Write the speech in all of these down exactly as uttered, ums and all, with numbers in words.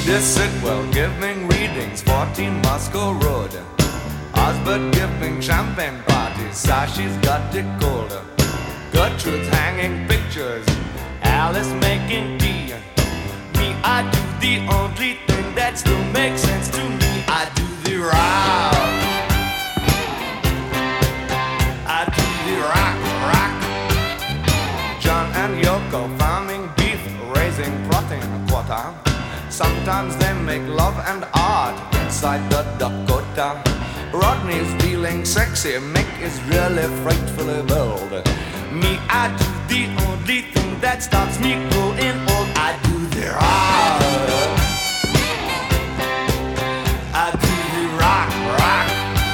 This Sitwell giving readings, fourteen Moscow Road. Osbert giving champagne parties, Sashi's got it cold. Gertrude's hanging pictures, Alice making tea. Me, I do the only thing that still makes sense to me. I do the rock. I do the rock, rock. John and Yoko farming beef, raising protein a quarter. Sometimes they make love and art inside the Dakota. Rodney's feeling sexy, Mick is really frightfully bold. Me, I do the only thing that stops me growing old. I do the rock. I do the rock, rock.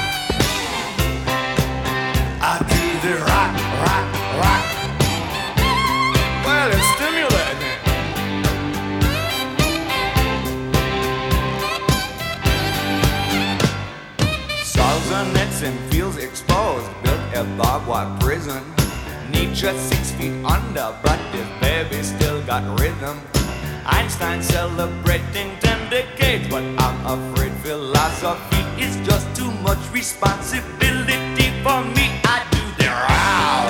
I do the rock, rock, rock. Well, it's stimulating. Solzhenitsyn feels exposed, built a barbed wire prison. Nietzsche six feet under, but his baby still got rhythm. Einstein celebrating ten decades, but I'm afraid philosophy is just too much responsibility for me. I do the row.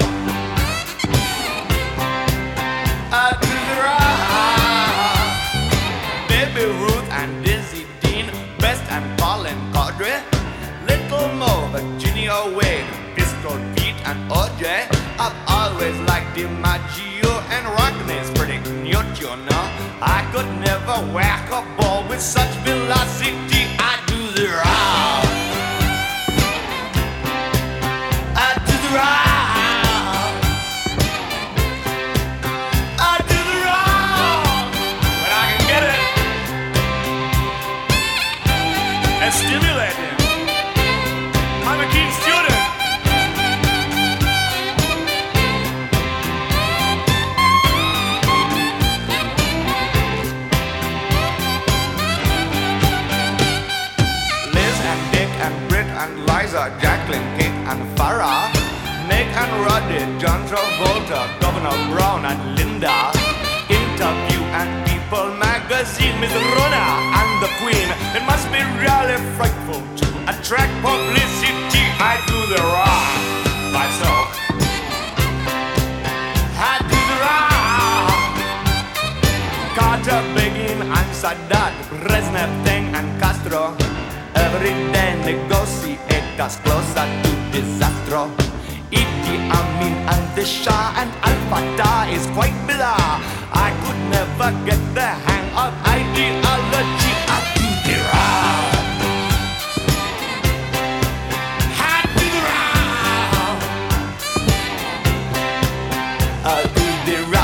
I do the row. Baby Ruth and Dizzy Dean, Best and Colin Codry, Little Mo, Virginia Wade, Pistol Pete and O J. I've always liked DiMaggio and Rockney's pretty cute, you know. I could never whack a ball with such velocity. I do the row. I do the row. I do the row. When I can get it. It's stimulating. I'm a keen student. Liza, Jacqueline, Kate and Farrah, Meg and Roddy, John Travolta, Governor Brown and Linda, Interview and People magazine, Miss Rona and the Queen. It must be really frightful to attract publicity. I do the rock myself. I do the rock. Carter, Begin and Sadat, Brezhnev, Teng and Castro. Every day negotiate us closer to disaster. Idi Amin and the Shah and Al-Fatah is quite bizarre. I could never get the hang of ideology. I do the row. I do the row. I do the row.